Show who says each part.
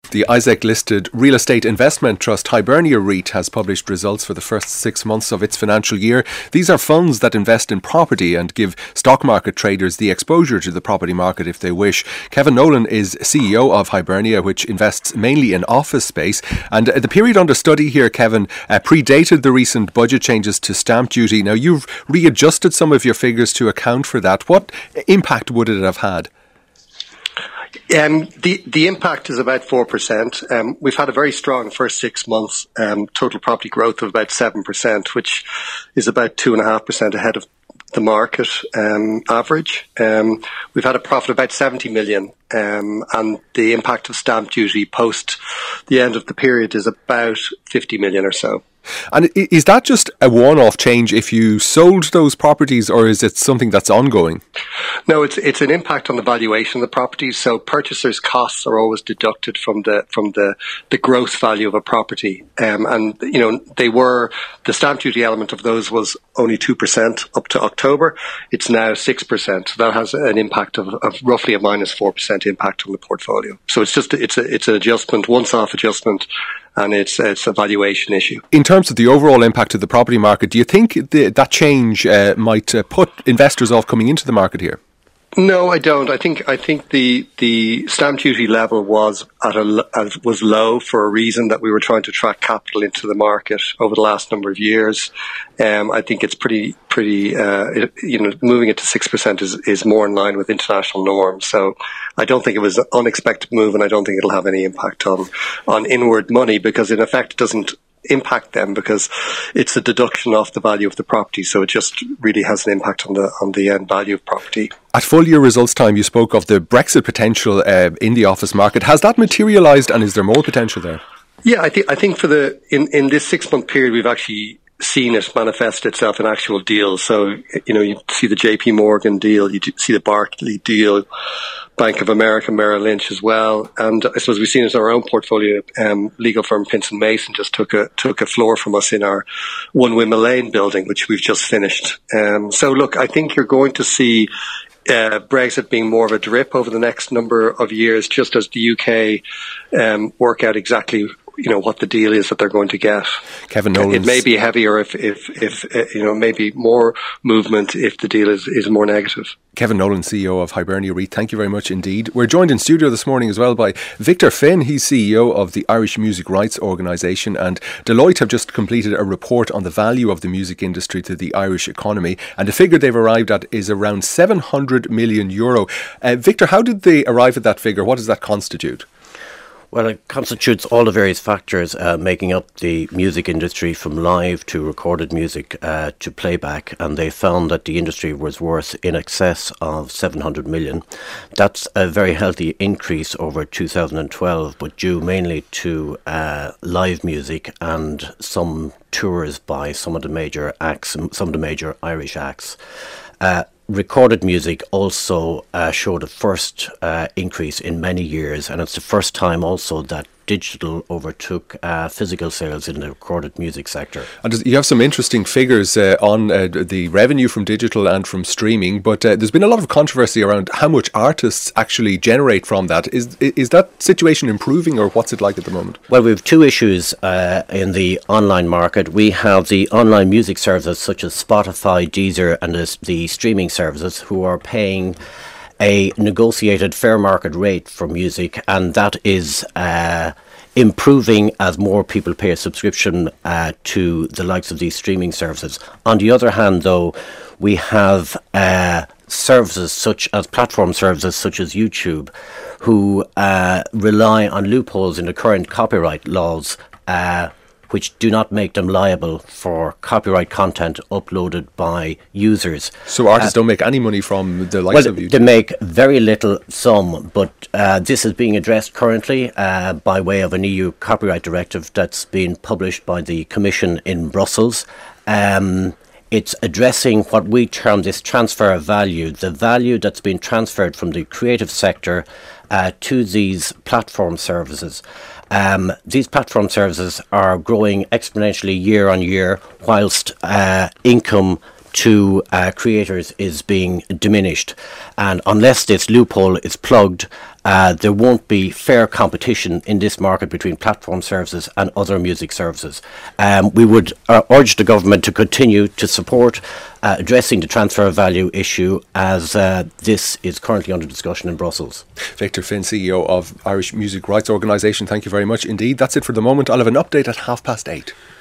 Speaker 1: The Isaac-listed real estate investment trust Hibernia REIT has published results for the first 6 months of its financial year. These are funds that invest in property and give stock market traders the exposure to the property market if they wish. Kevin Nolan is CEO of Hibernia, which invests mainly in office space. And the period under study here, Kevin, predated the recent budget changes to stamp duty. Now, you've readjusted some of your figures to account for that. What impact would it have had?
Speaker 2: The impact is about 4%. We've had a very strong first 6 months, total property growth of about 7%, which is about 2.5% ahead of the market average. We've had a profit of about 70 million, and the impact of stamp duty post the end of the period is about 50 million or so.
Speaker 1: And is that just a one-off change if you sold those properties, or is it something that's ongoing?
Speaker 2: No, it's an impact on the valuation of the properties. So purchasers' costs are always deducted from the gross value of a property, and the stamp duty element of those was only 2% up to October. It's now 6%. So that has an impact of roughly a minus 4% impact on the portfolio. So it's an adjustment, once-off adjustment. And it's a valuation issue. In
Speaker 1: terms of the overall impact of the property market, do you think that change might put investors off coming into the market here?
Speaker 2: No, I don't. I think the stamp duty level was was low for a reason, that we were trying to attract capital into the market over the last number of years. I think it's pretty moving it to 6% is more in line with international norms. So I don't think it was an unexpected move, and I don't think it'll have any impact on inward money, because in effect it doesn't impact them because it's a deduction off the value of the property, so it just really has an impact on the end value of property.
Speaker 1: At full year results time, you spoke of the Brexit potential in the office market. Has that materialised, and is there more potential there?
Speaker 2: Yeah, I think in this 6 month period we've actually seen it manifest itself in actual deals. So you see the JP Morgan deal, you see the Barclays deal, Bank of America, Merrill Lynch as well, and I suppose we've seen it in our own portfolio. Legal firm Pinson Mason just took a floor from us in our One Wimmer Lane building, which we've just finished. So look, I think you're going to see Brexit being more of a drip over the next number of years, just as the UK work out exactly what the deal is that they're going to get.
Speaker 1: Kevin Nolan.
Speaker 2: It may be heavier if maybe more movement if the deal is more negative.
Speaker 1: Kevin Nolan, CEO of Hibernia REIT, thank you very much indeed. We're joined in studio this morning as well by Victor Finn. He's CEO of the Irish Music Rights Organisation, and Deloitte have just completed a report on the value of the music industry to the Irish economy, and the figure they've arrived at is around €700 million. Victor, how did they arrive at that figure? What does that constitute?
Speaker 3: Well, it constitutes all the various factors making up the music industry, from live to recorded music to playback, and they found that the industry was worth in excess of 700 million. That's a very healthy increase over 2012, but due mainly to live music and some tours by some of the major acts, some of the major Irish acts. Recorded music also showed a first increase in many years, and it's the first time also that digital overtook physical sales in the recorded music sector.
Speaker 1: And you have some interesting figures on the revenue from digital and from streaming, but there's been a lot of controversy around how much artists actually generate from that. Is that situation improving, or what's it like at the moment?
Speaker 3: Well, we have two issues in the online market. We have the online music services such as Spotify, Deezer, and the streaming services, who are paying a negotiated fair market rate for music, and that is improving as more people pay a subscription to the likes of these streaming services. On the other hand, though, we have services such as platform services such as YouTube, who rely on loopholes in the current copyright laws, which do not make them liable for copyright content uploaded by users.
Speaker 1: So artists don't make any money from the likes of YouTube?
Speaker 3: They make very little sum, but this is being addressed currently by way of an EU copyright directive that's been published by the Commission in Brussels. It's addressing what we term this transfer of value, the value that's been transferred from the creative sector to these platform services. These platform services are growing exponentially year on year, whilst income to creators is being diminished, and unless this loophole is plugged, there won't be fair competition in this market between platform services and other music services. We would urge the government to continue to support addressing the transfer of value issue, as this is currently under discussion in Brussels.
Speaker 1: Victor Finn, CEO of Irish Music Rights Organisation, thank you very much indeed. That's it for the moment. I'll have an update at 8:30.